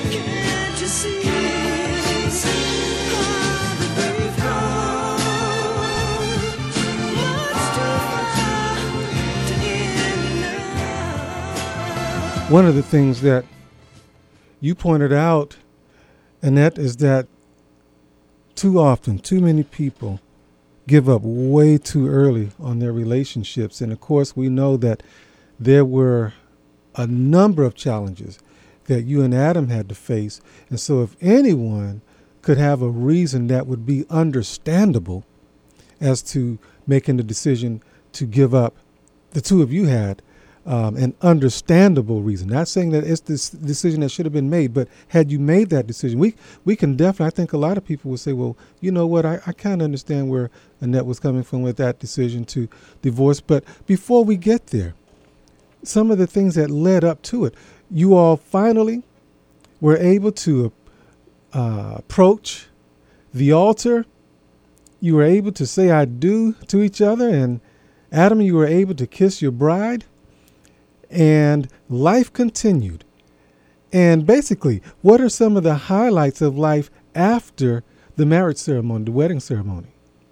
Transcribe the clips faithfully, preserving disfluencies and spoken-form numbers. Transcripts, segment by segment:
Can't you see how the grief gone? Much too far to end now. One of the things that you pointed out, Annette, is that too often, too many people give up way too early on their relationships. And of course, we know that there were a number of challenges that you and Adam had to face. And so if anyone could have a reason that would be understandable as to making the decision to give up, the two of you had um, an understandable reason. Not saying that it's this decision that should have been made, but had you made that decision, we we can definitely, I think a lot of people would say, well, you know what, I, I kind of understand where Annette was coming from with that decision to divorce. But before we get there, some of the things that led up to it, you all finally were able to uh, approach the altar. You were able to say I do to each other. And Adam, you were able to kiss your bride. And life continued. And basically, what are some of the highlights of life after the marriage ceremony, the wedding ceremony?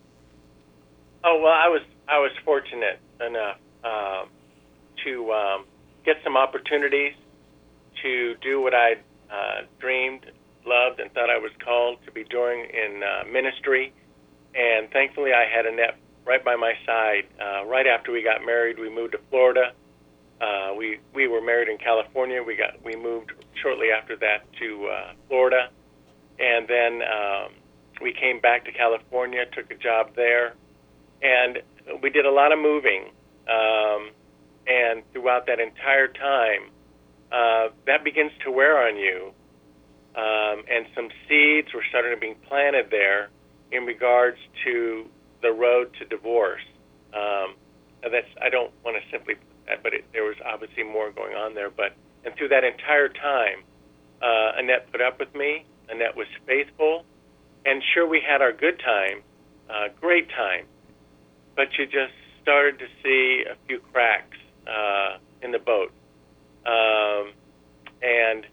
Oh, well, I was I was fortunate enough um, to um, get some opportunities to do what I uh, dreamed, loved, and thought I was called to be doing in uh, ministry. And thankfully, I had Annette right by my side. Uh, right after we got married, we moved to Florida. Uh, we we were married in California. We got we moved shortly after that to uh, Florida, and then um, we came back to California, took a job there, and we did a lot of moving. Um, and throughout that entire time, uh, that begins to wear on you, um, and some seeds were starting to be planted there in regards to the road to divorce. Um, and that's I don't want to simply. But it, there was obviously more going on there. But and through that entire time, uh, Annette put up with me. Annette was faithful, and sure, we had our good time, uh, great time. But you just started to see a few cracks uh, in the boat, um, and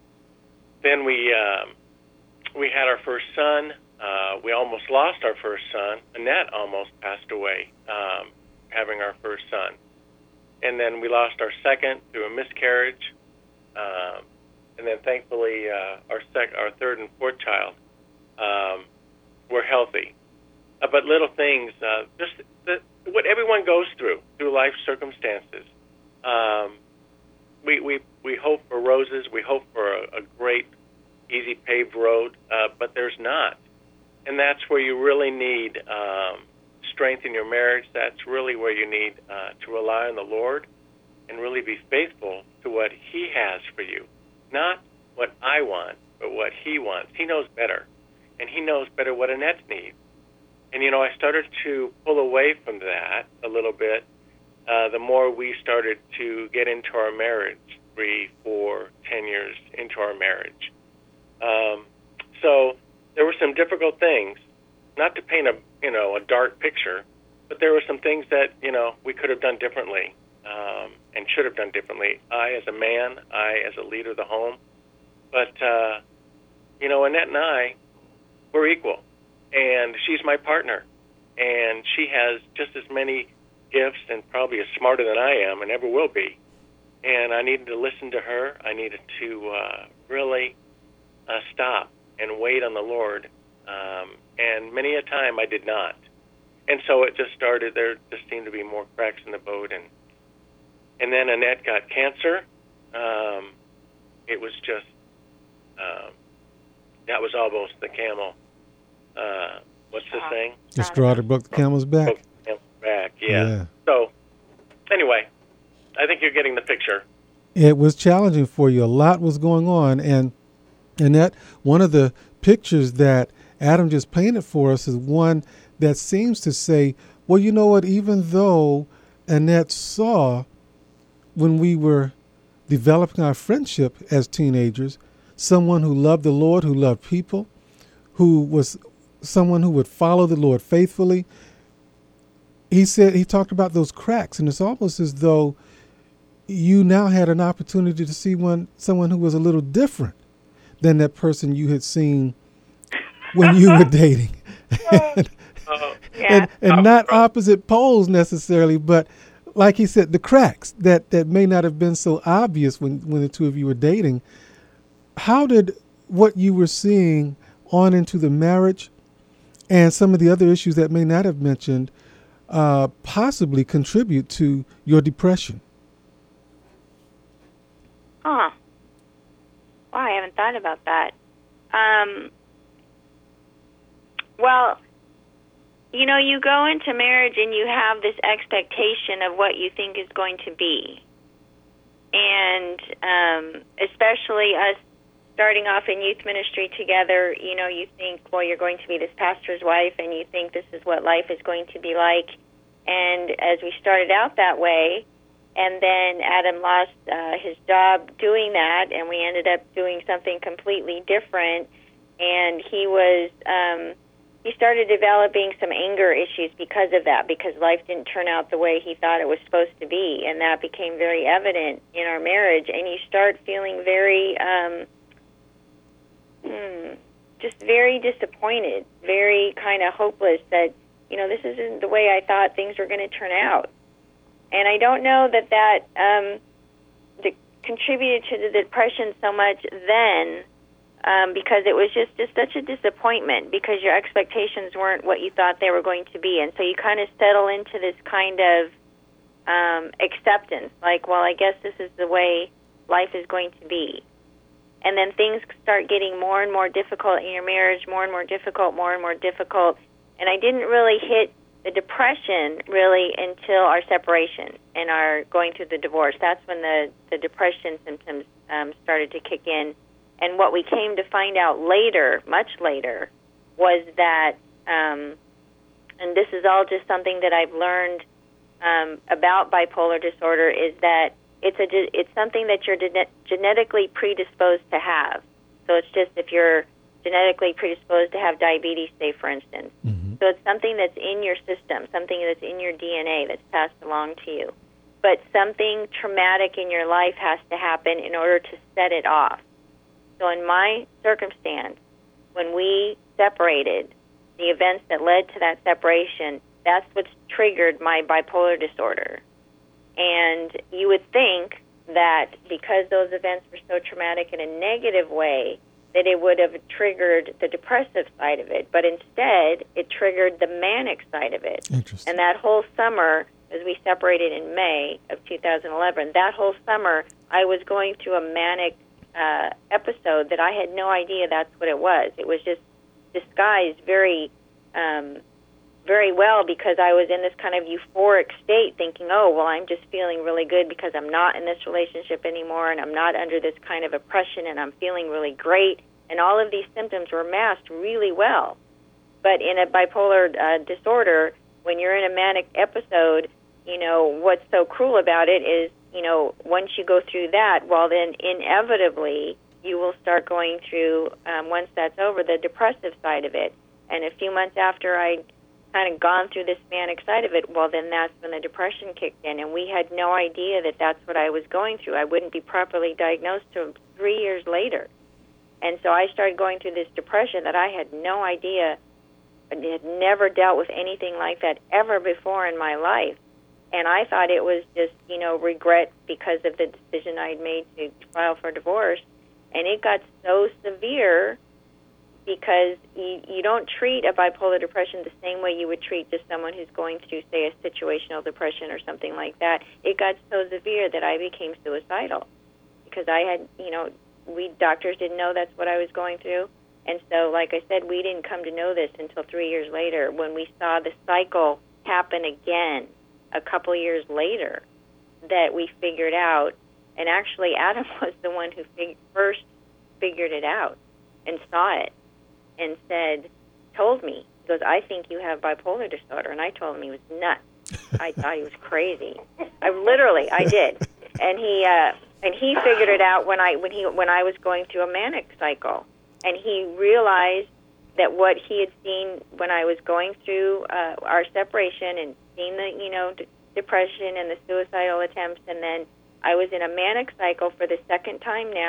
then we um, we had our first son. Uh, we almost lost our first son. Annette almost passed away um, having our first son. And then we lost our second through a miscarriage, um, and then thankfully uh, our sec- our third and fourth child um, were healthy. Uh, but little things, uh, just the, what everyone goes through through life circumstances. Um, we we we hope for roses. We hope for a, a great, easy paved road, uh, but there's not, and that's where you really need. Um, strength in your marriage. That's really where you need uh, to rely on the Lord and really be faithful to what He has for you. Not what I want, but what He wants. He knows better, and He knows better what Annette needs. And, you know, I started to pull away from that a little bit uh, the more we started to get into our marriage, three, four, ten years into our marriage. Um, so there were some difficult things, not to paint a you know, a dark picture, but there were some things that, you know, we could have done differently um, and should have done differently. I as a man, I as a leader of the home. But, uh, you know, Annette and I, we're equal. And she's my partner. And she has just as many gifts and probably as smarter than I am and ever will be. And I needed to listen to her. I needed to uh, really uh, stop and wait on the Lord. Um, and many a time I did not. And so it just started, there just seemed to be more cracks in the boat. And and then Annette got cancer. Um, it was just, um, that was almost the camel. Uh, what's the saying? The straw that broke the camel's back. Broke the camel's back, yeah. yeah. So, anyway, I think you're getting the picture. It was challenging for you. A lot was going on. And Annette, one of the pictures that Adam just painted for us is one that seems to say, well, you know what, even though Annette saw when we were developing our friendship as teenagers, someone who loved the Lord, who loved people, who was someone who would follow the Lord faithfully, he said, he talked about those cracks, and it's almost as though you now had an opportunity to see one, someone who was a little different. than that person you had seen when you were dating. and, Oh, Yeah. and, and not opposite poles necessarily, but like he said, the cracks that, that may not have been so obvious when, when the two of you were dating. How did what you were seeing on into the marriage and some of the other issues that may not have mentioned uh, possibly contribute to your depression? Huh. Wow, I haven't thought about that. Um, well, you know, you go into marriage and you have this expectation of what you think is going to be. And um, especially us starting off in youth ministry together, you know, you think, well, you're going to be this pastor's wife, and you think this is what life is going to be like. And as we started out that way, and then Adam lost uh, his job doing that, and we ended up doing something completely different. And he was, um, he started developing some anger issues because of that, because life didn't turn out the way he thought it was supposed to be. And that became very evident in our marriage. And you start feeling very, um, hmm, just very disappointed, very kind of hopeless that, you know, this isn't the way I thought things were going to turn out. And I don't know that that um, de- contributed to the depression so much then, um, because it was just, just such a disappointment, because your expectations weren't what you thought they were going to be. And so you kind of settle into this kind of um, acceptance, like, well, I guess this is the way life is going to be. And then things start getting more and more difficult in your marriage, more and more difficult, more and more difficult. And I didn't really hit the depression really until our separation and our going through the divorce. That's when the, the depression symptoms um, started to kick in. And what we came to find out later, much later, was that, um, and this is all just something that I've learned um, about bipolar disorder, is that it's a it's something that you're gene- genetically predisposed to have. So it's just if you're genetically predisposed to have diabetes, say, for instance. Mm-hmm. So it's something that's in your system, something that's in your D N A that's passed along to you. But something traumatic in your life has to happen in order to set it off. So in my circumstance, when we separated, the events that led to that separation, that's what's triggered my bipolar disorder. And you would think that because those events were so traumatic in a negative way, that it would have triggered the depressive side of it. But instead, it triggered the manic side of it. Interesting. And that whole summer, as we separated in May of two thousand eleven, that whole summer, I was going through a manic uh, episode that I had no idea that's what it was. It was just disguised very um, very well, because I was in this kind of euphoric state thinking, oh, well, I'm just feeling really good because I'm not in this relationship anymore, and I'm not under this kind of oppression, and I'm feeling really great. And all of these symptoms were masked really well. But in a bipolar uh, disorder, when you're in a manic episode, you know, what's so cruel about it is, you know, once you go through that, well, then inevitably you will start going through, um, once that's over, the depressive side of it. And a few months after I kind of gone through this manic side of it, well, then that's when the depression kicked in, and we had no idea that that's what I was going through. I wouldn't be properly diagnosed till three years later. And so I started going through this depression that I had no idea, I had never dealt with anything like that ever before in my life. And I thought it was just, you know, regret because of the decision I'd made to file for divorce. And it got so severe because you, you don't treat a bipolar depression the same way you would treat just someone who's going through, say, a situational depression or something like that. It got so severe that I became suicidal because I had, you know, we doctors didn't know that's what I was going through. And so, like I said, we didn't come to know this until three years later when we saw the cycle happen again a couple years later that we figured out. And actually, Adam was the one who fig- first figured it out and saw it and said, told me, he goes, I think you have bipolar disorder. And I told him he was nuts. I thought he was crazy. I literally, I did. And he uh, and he figured it out when I when he when I was going through a manic cycle. And he realized that what he had seen when I was going through uh, our separation and seeing the, you know, d- depression and the suicidal attempts, and then I was in a manic cycle for the second time now,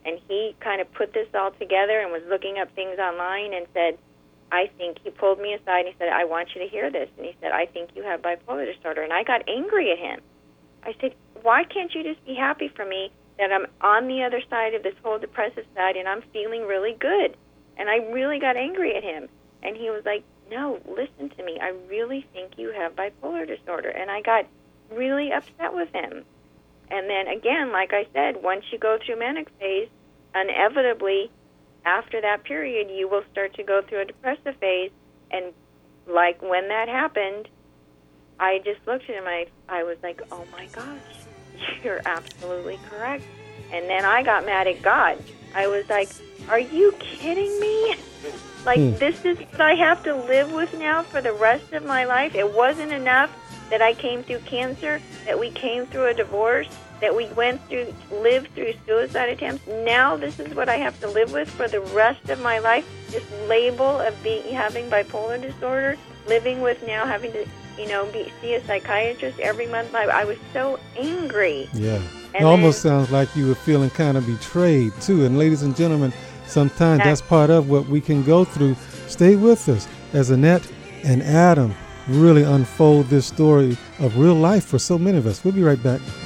And he kind of put this all together and was looking up things online and said, I think, he pulled me aside and he said, I want you to hear this. And he said, I think you have bipolar disorder. And I got angry at him. I said, why can't you just be happy for me that I'm on the other side of this whole depressive side and I'm feeling really good? And I really got angry at him. And he was like, no, listen to me. I really think you have bipolar disorder. And I got really upset with him. And then again, like I said, once you go through manic phase, inevitably, after that period, you will start to go through a depressive phase. And like when that happened, I just looked at him. I, I was like, oh, my gosh, you're absolutely correct. And then I got mad at God. I was like, are you kidding me? Like, Hmm. this is what I have to live with now for the rest of my life? It wasn't enough that I came through cancer, that we came through a divorce, that we went through, lived through suicide attempts. Now this is what I have to live with for the rest of my life. This label of being having bipolar disorder, living with now having to, you know, be, see a psychiatrist every month. I, I was so angry. Yeah. And It almost then- sounds like you were feeling kind of betrayed, too. And ladies and gentlemen, sometimes That- that's part of what we can go through. Stay with us as Annette and Adam really unfold this story of real life for so many of us. We'll be right back.